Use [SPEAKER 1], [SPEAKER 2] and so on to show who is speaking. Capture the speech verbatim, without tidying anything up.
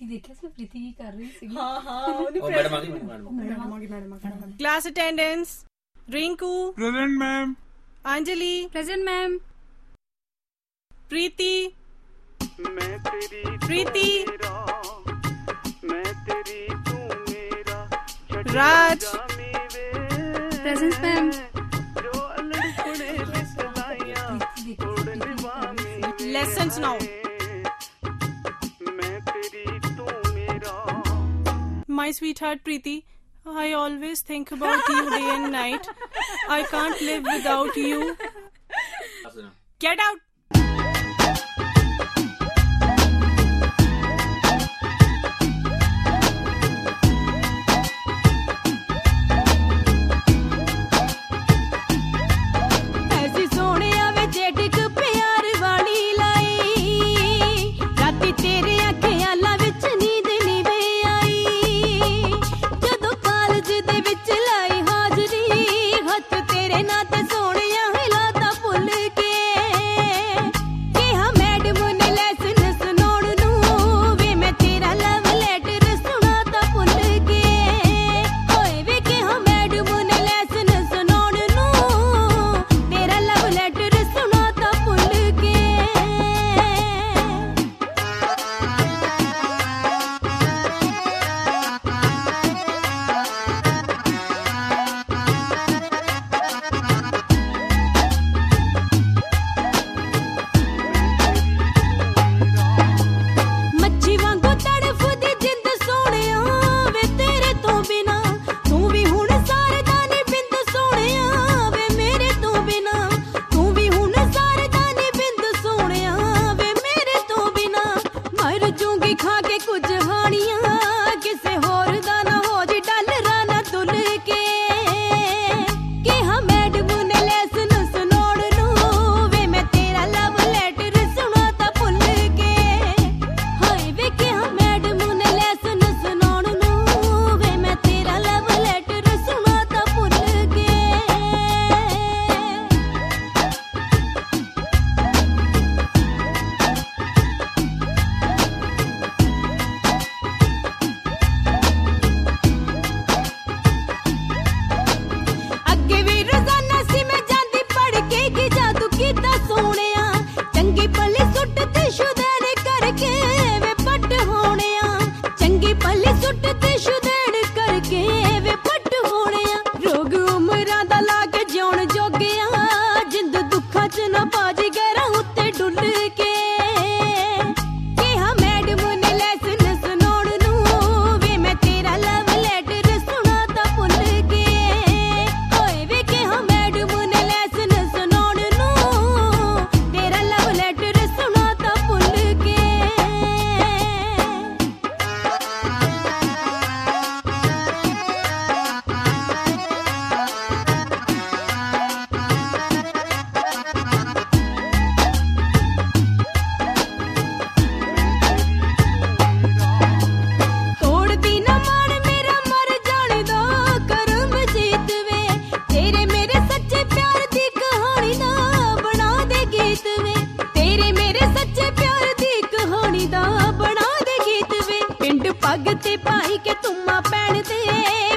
[SPEAKER 1] ਪ੍ਰੀਤੀ ਦੇਖਿਆ ਸੀ ਪ੍ਰੀਤੀ ਕੀ ਕਰ ਰਹੀ ਸੀ
[SPEAKER 2] ਹਾਂ ਹਾਂ ਉਹ ਮੈਡਮ ਆ ਗਈ ਮੈਡਮ ਆ ਗਈ ਮੈਡਮ ਆ ਗਈ
[SPEAKER 3] class attendance Rinku
[SPEAKER 4] present ma'am
[SPEAKER 3] Anjali
[SPEAKER 1] present ma'am
[SPEAKER 3] Preeti
[SPEAKER 5] मैं तेरी
[SPEAKER 3] प्रीति
[SPEAKER 5] मैं तेरी तू मेरा
[SPEAKER 3] राज
[SPEAKER 1] प्रेजेंट मैम
[SPEAKER 5] जो लड़कुड़े लिसलाइयां उड़न वामी
[SPEAKER 3] लेसन सुनाओ
[SPEAKER 5] मैं तेरी तू मेरा
[SPEAKER 3] My sweetheart Preeti, I always think about you day and night. I can't live without you. Get out!
[SPEAKER 6] ऐसी सोहणिया विच डिग प्यार वाली लाई राती तेरे अखियां विच नींद नी वे आई जदों कालज दे विच लाई हाजरी हथ तेरे नां ते सोहणिया हिलाता भुल के कि हां मैडम ने लेसन सुनाउण नूं वे मैं तेरा लव लेटर सुणाता भुल के होए वे कि हां मैडम ने लेसन सुनाउण नूं तेरा लव लेटर सुणाता भुल के मच्छी वांगू तड़फदी जिंद सोहणिया वे तेरे तो बिना तू भी हुण सारदा नी बिंद सोहणिया वे मेरे तो बिना तू भी हुण सारदा नी बिंद सोहणिया वे मेरे तो बिना मर जूंगी खा के कुछ हानियां किसे होर दा ना हो जी डलरा ना तुल के कि हां मैडम ने लेसन सुनाउण नूं वे मैं तेरा लव लेटर सुणाता भुल के हाय वे कि हां मैडम ने लेसन सुनाउण नूं वे मैं तेरा लव लेटर सुणाता भुल के ਅੱਗੇ ਵੀ ਰੋਜ਼ਾਨਾ ਸੀ ਮੈਂ ਜਾਂਦੀ ਪੜ ਕੇ ਕਿ ਜਾਦੂ ਕੀਤਾ ਸੋਹਣਿਆ ਚੰਗੀ ਭਲੀ ਸੁੱਟ ਤੇ ਸ਼ੁਦੈਣ ਕਰਕੇ ਵੇ ਪੱਟ ਹੋਣਿਆ ਚੰਗੀ ਭਲੀ ਸੁੱਟ ਤੇ ਸ਼ੁਦੈਣ ਕਰਕੇ ਵੇ ਪੱਟ ਹੋਣਿਆ ਰੋਗ ਉਮਰਾਂ ਦਾ ਲਾ ਕੇ ਜਿਉਣ ਜੋਗਿਆ ਜਿੰਦ ਦੁੱਖਾਂ ਚ ਨਾ ਬਾਜੀ ਗਰਾਂ ਉੱਤੇ ਡੁੱਲ ਕੇ ਕਿ ਹਾਂ ਮੈਡਮ ਨੇ ਲੈਸਨ ਸੁਣਾਉਣ ਨੂੰ ਵੇ ਮੈਂ ਤੇਰਾ ਲਵ ਲੈਟਰ ਸੁਣਾਤਾ ਭੁੱਲ ਕੇ ਹੋਏ ਵੇ ਕਿ ਹਾਂ ਮੈਡਮ ਨੇ ਲੈਸਨ ਸੁਣਾਉਣ ਨੂੰ ਤੇਰਾ ਲਵ ਲੈਟਰ ਸੁਣਾਤਾ ਭੁੱਲ ਕੇ ਤੋੜਦੀ ਨਾ ਮਨ ਮੇਰਾ ਮਰ ਜਾਣ ਦਾ ਕਰਮ ਜੀਤ ਵੇ ਤੇਰੇ ਮੇਰੇ ਸੱਚੇ ਪਿਆਰ ਦੀ ਕਹਾਣੀ ਦਾ ਬਣਾ ਦੇ ਗੀਤ ਵੇ ਤੇਰੇ ਮੇਰੇ ਸੱਚੇ ਪਿਆਰ ਦੀ ਕਹਾਣੀ ਦਾ ਬਣਾ ਦੇ ਗੀਤ ਵੇ ਪਿੰਡ ਪੱਗ ਤੇ ਪਾਈ ਕੇ ਤੁਮਾ ਪੈਣ ਤੇ